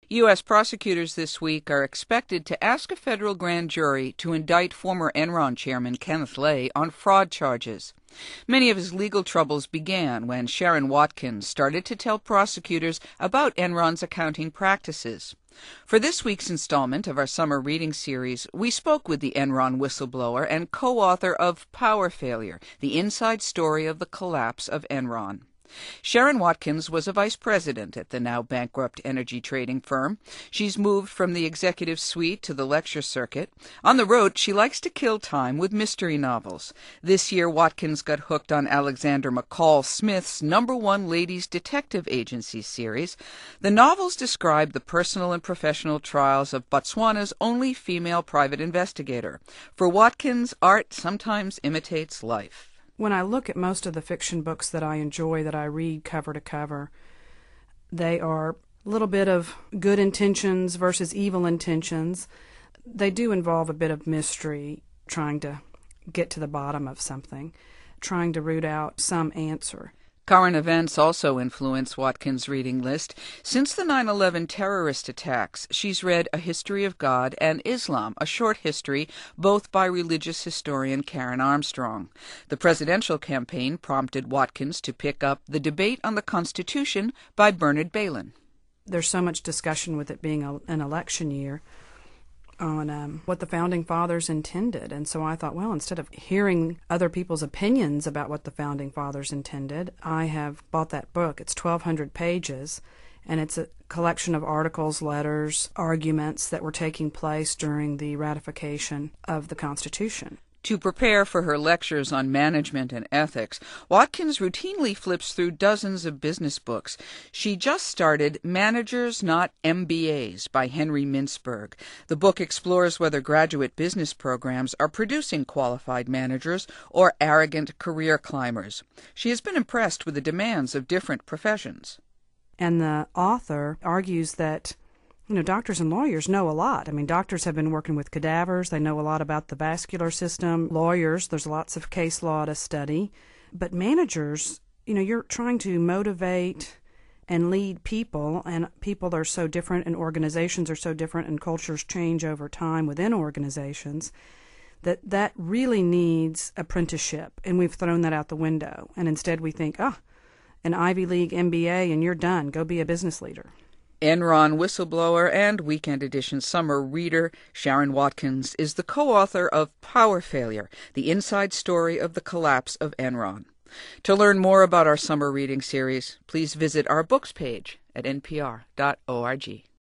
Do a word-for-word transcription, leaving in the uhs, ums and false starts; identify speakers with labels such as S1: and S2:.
S1: U S prosecutors this week are expected to ask a federal grand jury to indict former Enron chairman Kenneth Lay on fraud charges. Many of his legal troubles began when Sharon Watkins started to tell prosecutors about Enron's accounting practices. For this week's installment of our summer reading series, we spoke with the Enron whistleblower and co-author of Power Failure, the inside story of the collapse of Enron. Sharon Watkins was a vice president at the now bankrupt energy trading firm. She's moved from the executive suite to the lecture circuit. On the road, she likes to kill time with mystery novels. This year, Watkins got hooked on Alexander McCall Smith's number one ladies detective agency series. The novels describe the personal and professional trials of Botswana's only female private investigator. For Watkins, art sometimes imitates life.
S2: When I look at most of the fiction books that I enjoy, that I read cover to cover, they are a little bit of good intentions versus evil intentions. They do involve a bit of mystery, trying to get to the bottom of something, trying to root out some answer.
S1: Current events also influence Watkins' reading list. Since the nine eleven terrorist attacks, she's read A History of God and Islam, a short history, both by religious historian Karen Armstrong. The presidential campaign prompted Watkins to pick up The Debate on the Constitution by Bernard Bailyn.
S2: There's so much discussion with it being a, an election year on um, what the Founding Fathers intended. And so I thought, well, instead of hearing other people's opinions about what the Founding Fathers intended, I have bought that book. It's twelve hundred pages, and it's a collection of articles, letters, arguments that were taking place during the ratification of the Constitution.
S1: To prepare for her lectures on management and ethics, Watkins routinely flips through dozens of business books. She just started Managers, Not M B As by Henry Mintzberg. The book explores whether graduate business programs are producing qualified managers or arrogant career climbers. She has been impressed with the demands of different professions.
S2: And the author argues that You know, doctors and lawyers know a lot. I mean, doctors have been working with cadavers. They know a lot about the vascular system. Lawyers, there's lots of case law to study. But managers, you know, you're trying to motivate and lead people, and people are so different, and organizations are so different, and cultures change over time within organizations, that that really needs apprenticeship. And we've thrown that out the window. And instead we think, ah, an Ivy League M B A and you're done. Go be a business leader.
S1: Enron whistleblower and Weekend Edition summer reader Sharon Watkins is the co-author of Power Failure, the inside story of the collapse of Enron. To learn more about our summer reading series, please visit our books page at n p r dot org.